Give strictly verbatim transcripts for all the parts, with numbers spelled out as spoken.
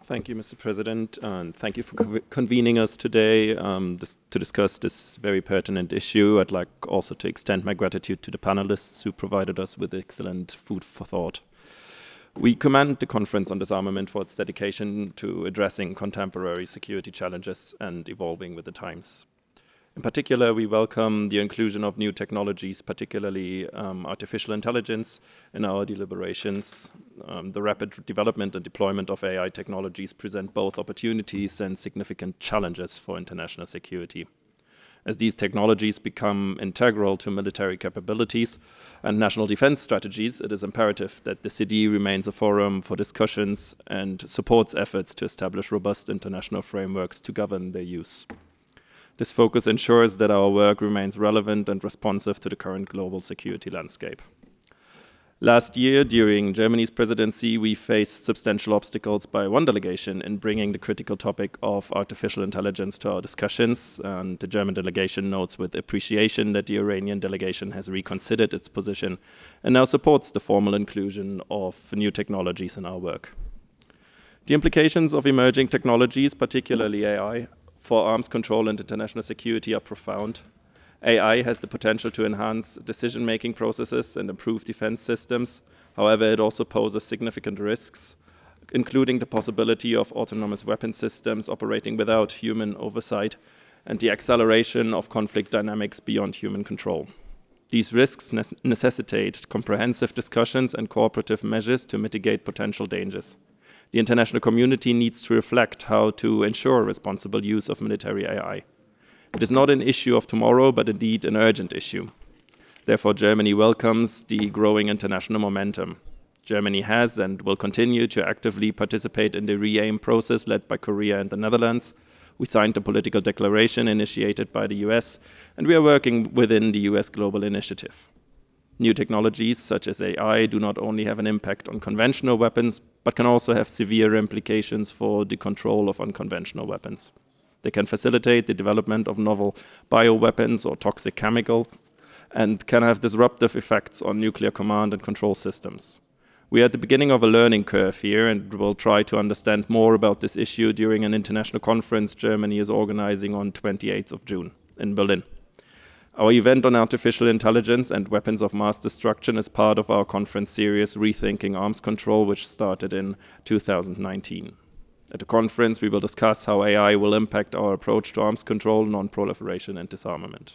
Thank you, Mister President, and thank you for co convening us today um, this, to discuss this very pertinent issue. I'd like also to extend my gratitude to the panelists who provided us with excellent food for thought. We commend the Conference on Disarmament for its dedication to addressing contemporary security challenges and evolving with the times. In particular, we welcome the inclusion of new technologies, particularly um, artificial intelligence, in our deliberations. Um, the rapid development and deployment of A I technologies present both opportunities and significant challenges for international security. As these technologies become integral to military capabilities and national defense strategies, it is imperative that the C D remains a forum for discussions and supports efforts to establish robust international frameworks to govern their use. This focus ensures that our work remains relevant and responsive to the current global security landscape. Last year, during Germany's presidency, we faced substantial obstacles by one delegation in bringing the critical topic of artificial intelligence to our discussions. And the German delegation notes with appreciation that the Iranian delegation has reconsidered its position and now supports the formal inclusion of new technologies in our work. The implications of emerging technologies, particularly A I, for arms control and international security are profound. A I has the potential to enhance decision-making processes and improve defense systems. However, it also poses significant risks, including the possibility of autonomous weapon systems operating without human oversight and the acceleration of conflict dynamics beyond human control. These risks ne- necessitate comprehensive discussions and cooperative measures to mitigate potential dangers. The international community needs to reflect how to ensure responsible use of military A I. It is not an issue of tomorrow, but indeed an urgent issue. Therefore, Germany welcomes the growing international momentum. Germany has and will continue to actively participate in the re-aim process led by Korea and the Netherlands. We signed a political declaration initiated by the U S, and we are working within the U S Global Initiative. New technologies such as A I do not only have an impact on conventional weapons, but can also have severe implications for the control of unconventional weapons. They can facilitate the development of novel bioweapons or toxic chemicals and can have disruptive effects on nuclear command and control systems. We are at the beginning of a learning curve here and will try to understand more about this issue during an international conference Germany is organizing on twenty-eighth of June in Berlin. Our event on artificial intelligence and weapons of mass destruction is part of our conference series Rethinking Arms Control, which started in two thousand nineteen. At the conference, we will discuss how A I will impact our approach to arms control, non-proliferation, and disarmament.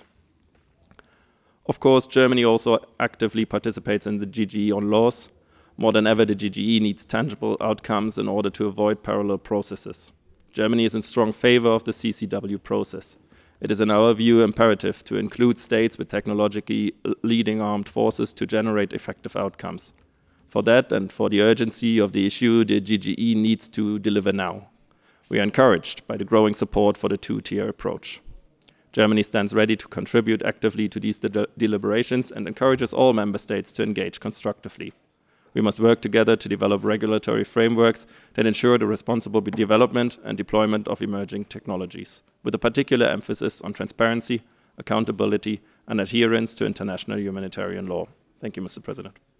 Of course, Germany also actively participates in the G G E on laws. More than ever, the G G E needs tangible outcomes in order to avoid parallel processes. Germany is in strong favor of the C C W process. It is, in our view, imperative to include states with technologically leading armed forces to generate effective outcomes. For that and for the urgency of the issue, the G G E needs to deliver now. We are encouraged by the growing support for the two-tier approach. Germany stands ready to contribute actively to these de- deliberations and encourages all member states to engage constructively. We must work together to develop regulatory frameworks that ensure the responsible development and deployment of emerging technologies, with a particular emphasis on transparency, accountability, and adherence to international humanitarian law. Thank you, Mister President.